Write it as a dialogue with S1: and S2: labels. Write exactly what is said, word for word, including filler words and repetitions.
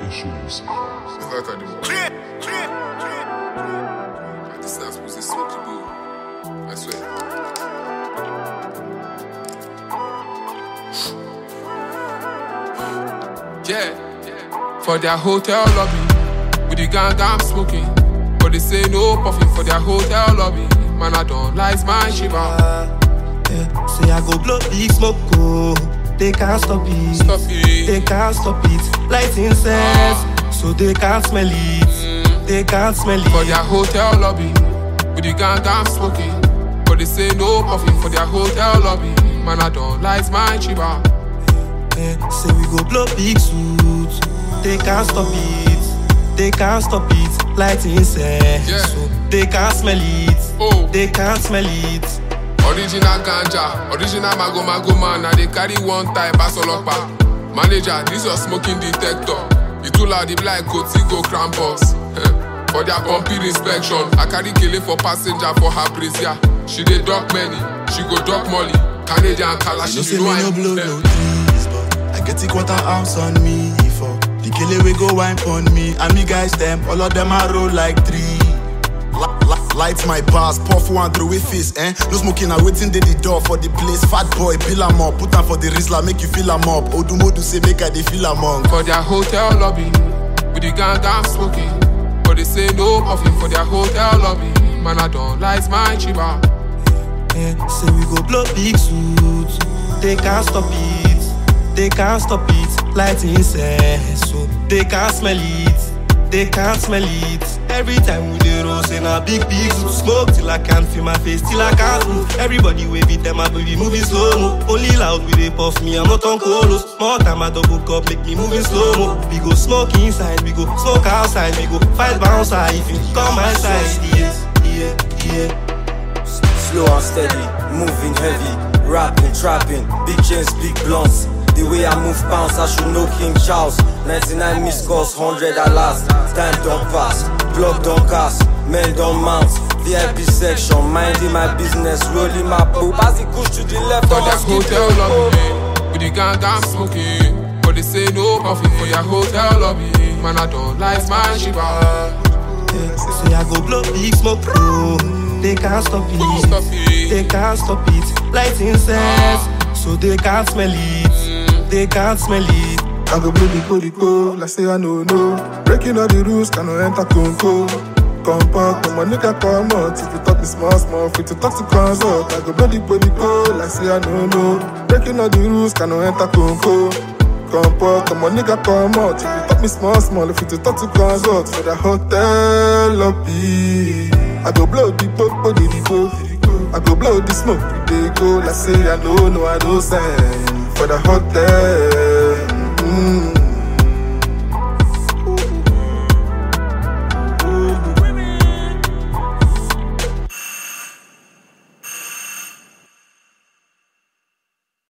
S1: issues.
S2: Like I do. This is supposed to smoke the boo. I swear. Yeah, for their hotel lobby, with the gang I'm smoking. But they say no puffing for their hotel lobby. Man, I don't like my shiba.
S3: Yeah, say I go blow big smoke, oh. They can't stop it.
S2: Stop it.
S3: They can't stop it. Light incense, uh, so they can't smell it. Mm, they can't smell it.
S2: For their hotel lobby, with the gang I'm smoking. But they say no puffing for their hotel lobby. Man, I don't like my shiba.
S3: Yeah, say we go blow big suit. They can't stop it. They can't stop it. Light incense,
S2: yeah.
S3: So they can't smell it.
S2: Oh,
S3: they can't smell it.
S2: Original ganja, original mago mago man. Now they carry one type as olopa. Manager, this your smoking detector. You too loud, the black coat, go Krampus. For their pumping inspection, I carry kele for passenger for her brazier. She dey duck many, she go duck Molly. Canadian Kalashi,
S4: you know, say me no blow no trees, but I get a quarter ounce on me for the kele we go wine pon me. And me guys them, all of them are roll like three. Light my bars, puff one through with face, eh? No smoking, I waiting at the door for the place. Fat boy, bill am up, put am for the Rizla, make you feel am up. Odumodu say make I dey feel among.
S2: For their hotel lobby, with the gang I'm smoking. But they say no puffing for their hotel lobby. Man, I don't like my chiba.
S3: Yeah, say we go blow big suit. They can't stop it. They can't stop it. Light incense, so they can't smell it. They can't smell it. Every time we dey roll, say na big big suit. Smoke till I can't feel my face, till I can't move. Everybody wave it, them my baby moving slow mo. Only loud we dey puff me, I'm not on colos. More time I double cup, make me moving slow mo. We go smoke inside, we go smoke outside, we go fight bounce side. If you come my side, yeah, yeah, yeah.
S5: Slow and steady, moving heavy, rapping, trapping, big chains, big blunts. The way I move pounds, I should know King Charles. ninety-nine missed calls, one hundred at last. Time don't pass, block don't cast, men don't mount. V I P section, minding my business, rolling my poop. As it push to the left,
S2: for their hotel lobby, with the gang I'm smoking. But they say no puffing for their hotel lobby. Man, I don't like my shiba.
S3: Yeah, say I go blow big smoke, oh. They can't stop it.
S2: Stop it.
S3: They can't stop it. Light incense, uh, so they can't smell it. Mm, they can't smell it.
S6: I go blow the body go, like say I know no. Breaking all the rules, cannot enter Conco. Compact, no money can come out. If you talk me small, small, fit to talk to consult. I go blow the body go, like say I know no. Breaking all the rules, cannot enter Conco. Compact, no money can come out. If you talk me small, small, fit to talk to consult. For the hotel lobby, I go blow the body go. I go blow the smoke, they go. Like say I know, no, I know sign. For the hotel. Mm.